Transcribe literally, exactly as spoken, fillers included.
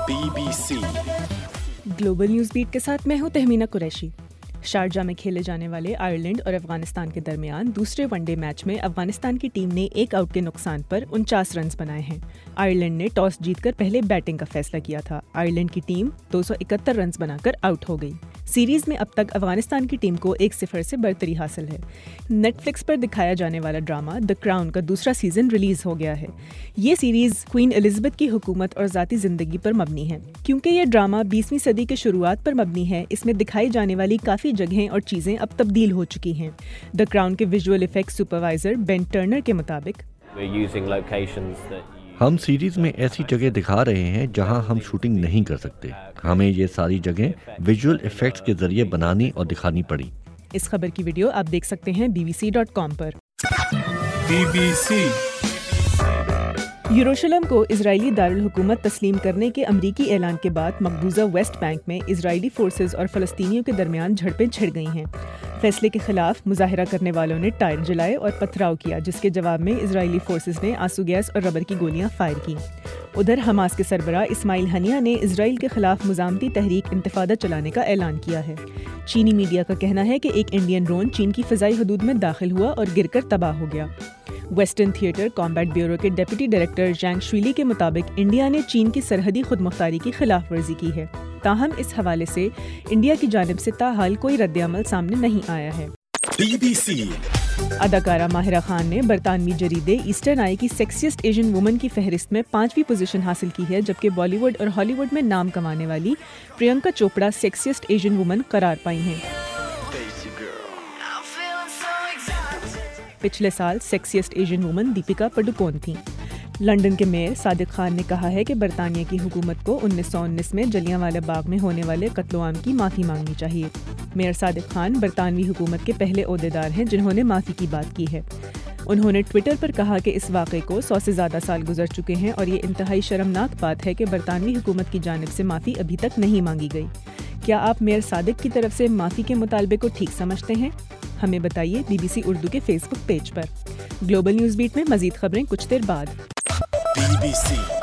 Be B C global news beat کے ساتھ میں ہوں تہمینہ قریشی۔ شارجہ میں کھیلے جانے والے آئرلینڈ اور افغانستان کے درمیان دوسرے ون ڈے میچ میں افغانستان کی ٹیم نے ایک آؤٹ کے نقصان پر انچاس رنز بنائے ہیں۔ آئرلینڈ نے ٹاس جیت کر پہلے بیٹنگ کا فیصلہ کیا تھا۔ آئرلینڈ کی ٹیم دو سو اکہتر رنز بنا کر آؤٹ ہو گئی۔ سیریز میں اب تک افغانستان کی ٹیم کو ایک صفر سے برتری حاصل ہے۔ نیٹ فلکس پر دکھایا جانے والا ڈرامہ دی کراؤن کا دوسرا سیزن ریلیز ہو گیا ہے۔ یہ سیریز کوئین الزبتھ کی حکومت اور ذاتی زندگی پر مبنی ہے۔ کیونکہ یہ ڈرامہ بیسویں صدی کے شروعات پر مبنی ہے، اس میں دکھائی جانے والی کافی جگہیں اور چیزیں اب تبدیل ہو چکی ہیں۔ دی کراؤن کے visual effects supervisor Ben Turner کے مطابق ہم سیریز میں ایسی جگہ دکھا رہے ہیں جہاں ہم شوٹنگ نہیں کر سکتے۔ ہمیں یہ ساری جگہیں ویژول ایفیکٹس کے ذریعے بنانی اور دکھانی پڑی۔ اس خبر کی ویڈیو آپ دیکھ سکتے ہیں B B C dot com پر۔ بی بی سی یروشلم کو اسرائیلی دارالحکومت تسلیم کرنے کے امریکی اعلان کے بعد مقبوضہ ویسٹ بینک میں اسرائیلی فورسز اور فلسطینیوں کے درمیان جھڑپیں چھڑ گئی ہیں۔ فیصلے کے خلاف مظاہرہ کرنے والوں نے ٹائر جلائے اور پتھراؤ کیا، جس کے جواب میں اسرائیلی فورسز نے آنسو گیس اور ربر کی گولیاں فائر کی۔ ادھر حماس کے سربراہ اسماعیل ہنیہ نے اسرائیل کے خلاف مزاحمتی تحریک انتفاضہ چلانے کا اعلان کیا ہے۔ چینی میڈیا کا کہنا ہے کہ ایک انڈین ڈرون چین کی فضائی حدود میں داخل ہوا اور گر کر تباہ ہو گیا۔ ویسٹرن تھیٹر کامبیٹ بیورو کے ڈپٹی ڈائریکٹر جانگ شویلی کے مطابق انڈیا نے چین کی سرحدی خود مختاری کی خلاف ورزی کی ہے، تاہم اس حوالے سے انڈیا کی جانب سے تاحال کوئی رد عمل سامنے نہیں آیا ہے۔ بی بی سی اداکارہ ماہرہ خان نے برطانوی جریدے ایسٹرن آئی کی سیکسیسٹ ایشین وومن کی فہرست میں پانچویں پوزیشن حاصل کی ہے، جبکہ بالی ووڈ اور ہالی ووڈ میں نام کمانے والی Priyanka Chopra sexiest Asian woman قرار پائی ہیں۔ پچھلے سال sexiest Asian woman Deepika Padukone تھیں۔ لندن کے میئر صادق خان نے کہا ہے کہ برطانیہ کی حکومت کو انیس سو انیس میں جلیانوالہ باغ میں ہونے والے قتل و عام کی معافی مانگنی چاہیے۔ میئر صادق خان برطانوی حکومت کے پہلے عہدیدار ہیں جنہوں نے معافی کی بات کی ہے۔ انہوں نے ٹویٹر پر کہا کہ اس واقعے کو سو سے زیادہ سال گزر چکے ہیں اور یہ انتہائی شرمناک بات ہے کہ برطانوی حکومت کی جانب سے معافی ابھی تک نہیں مانگی گئی۔ کیا آپ میئر صادق کی طرف سے معافی کے مطالبے کو ٹھیک سمجھتے ہیں؟ ہمیں بتائیے بی بی سی اردو کے فیس بک پیج پر۔ گلوبل نیوز بیٹ میں مزید خبریں کچھ دیر بعد۔ Be B C